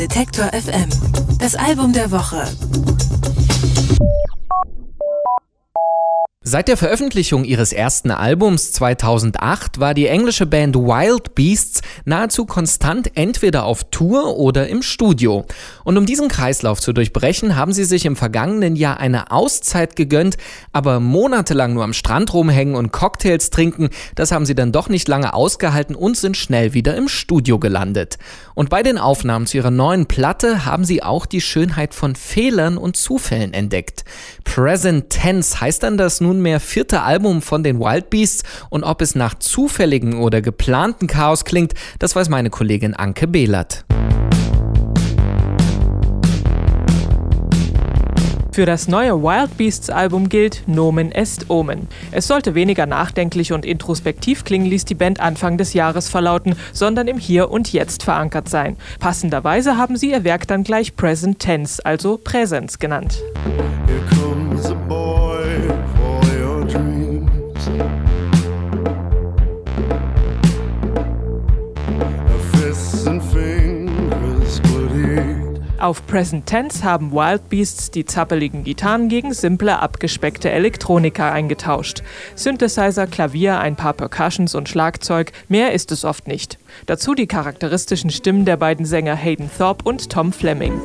Detektor FM. Das Album der Woche. Seit der Veröffentlichung ihres ersten Albums 2008 war die englische Band Wild Beasts nahezu konstant entweder auf Tour oder im Studio. Und um diesen Kreislauf zu durchbrechen, haben sie sich im vergangenen Jahr eine Auszeit gegönnt, aber monatelang nur am Strand rumhängen und Cocktails trinken, das haben sie dann doch nicht lange ausgehalten und sind schnell wieder im Studio gelandet. Und bei den Aufnahmen zu ihrer neuen Platte haben sie auch die Schönheit von Fehlern und Zufällen entdeckt. Present Tense heißt dann das nunmehr 4. Album von den Wild Beasts, und ob es nach zufälligen oder geplanten Chaos klingt, das weiß meine Kollegin Anke Behlert. Für das neue Wild Beasts Album gilt Nomen est Omen. Es sollte weniger nachdenklich und introspektiv klingen, ließ die Band Anfang des Jahres verlauten, sondern im Hier und Jetzt verankert sein. Passenderweise haben sie ihr Werk dann gleich Present Tense, also Präsens, genannt. Auf Present Tense haben Wild Beasts die zappeligen Gitarren gegen simple, abgespeckte Elektronika eingetauscht. Synthesizer, Klavier, ein paar Percussions und Schlagzeug, mehr ist es oft nicht. Dazu die charakteristischen Stimmen der beiden Sänger Hayden Thorpe und Tom Fleming.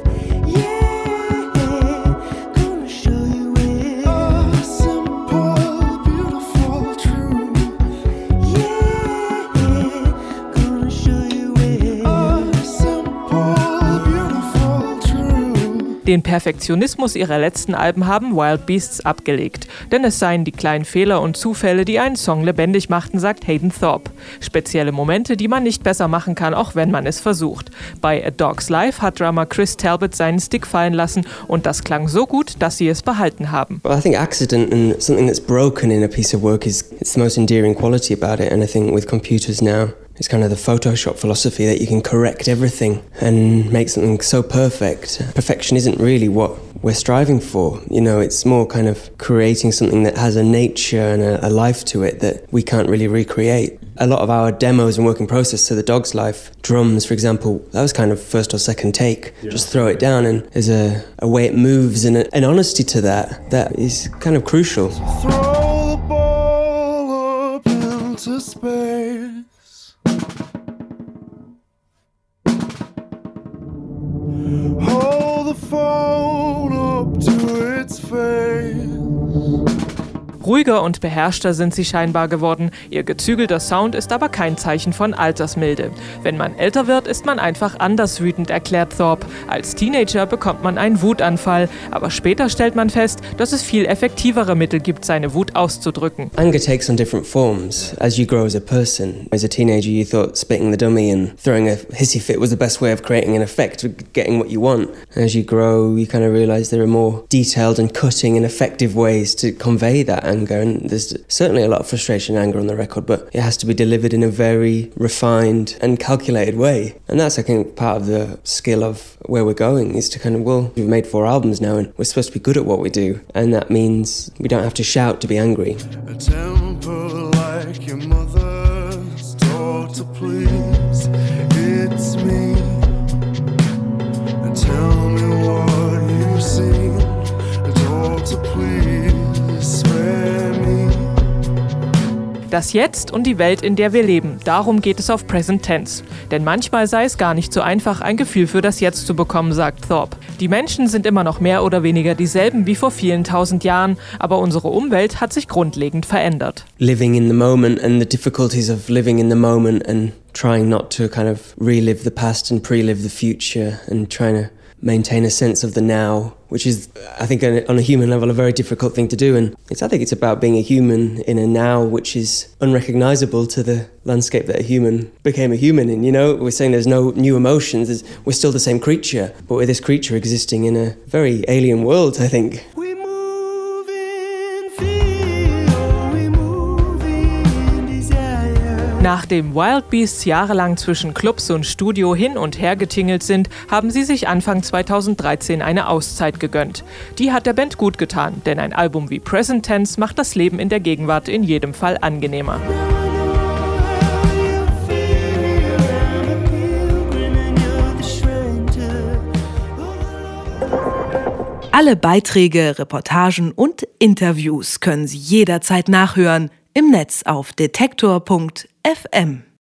Den Perfektionismus ihrer letzten Alben haben Wild Beasts abgelegt. Denn es seien die kleinen Fehler und Zufälle, die einen Song lebendig machten, sagt Hayden Thorpe. Spezielle Momente, die man nicht besser machen kann, auch wenn man es versucht. Bei A Dog's Life hat Drummer Chris Talbot seinen Stick fallen lassen und das klang so gut, dass sie es behalten haben. Well, I think accident and something that's broken in a piece of work it's the most endearing quality about it, and I think with computers now it's kind of the Photoshop philosophy that you can correct everything and make something so perfect. Perfection isn't really what we're striving for. You know, it's more kind of creating something that has a nature and a life to it that we can't really recreate. A lot of our demos and working process, so The Dog's Life, drums, for example, that was kind of first or second take. Yeah. Just throw it down, and there's a way it moves and an honesty to that is kind of crucial. Throw the ball up into space. Hold the phone up to its face. Ruhiger und beherrschter sind sie scheinbar geworden. Ihr gezügelter Sound ist aber kein Zeichen von Altersmilde. Wenn man älter wird, ist man einfach anders wütend, erklärt Thorpe. Als Teenager bekommt man einen Wutanfall, aber später stellt man fest, dass es viel effektivere Mittel gibt, seine Wut auszudrücken. Anger takes on different forms as you grow as a person. As a teenager, you thought spitting the dummy and throwing a hissy fit was the best way of creating an effect, of getting what you want. As you grow, you kind of realize there are more detailed and cutting and effective ways to convey that anger, and there's certainly a lot of frustration and anger on the record, but it has to be delivered in a very refined and calculated way. And that's, I think, part of the skill of where we're going, is to kind of, well, we've made 4 albums now and we're supposed to be good at what we do, and that means we don't have to shout to be angry. A temper like your mother's taught to please, it's me. And tell me what you've seen, taught to please, spare me. Das Jetzt und die Welt, in der wir leben, darum geht es auf Present Tense. Denn manchmal sei es gar nicht so einfach, ein Gefühl für das Jetzt zu bekommen, sagt Thorpe. Die Menschen sind immer noch mehr oder weniger dieselben wie vor vielen tausend Jahren, aber unsere Umwelt hat sich grundlegend verändert. Living in the moment and the difficulties of living in the moment and trying not to kind of relive the past and pre-live the future and trying to maintain a sense of the now, which is, I think, on a human level, a very difficult thing to do. And I think it's about being a human in a now which is unrecognizable to the landscape that a human became a human in. You know, we're saying there's no new emotions, we're still the same creature, but we're this creature existing in a very alien world, I think. Nachdem Wild Beasts jahrelang zwischen Clubs und Studio hin und her getingelt sind, haben sie sich Anfang 2013 eine Auszeit gegönnt. Die hat der Band gut getan, denn ein Album wie Present Tense macht das Leben in der Gegenwart in jedem Fall angenehmer. Alle Beiträge, Reportagen und Interviews können Sie jederzeit nachhören im Netz auf detektor.fm.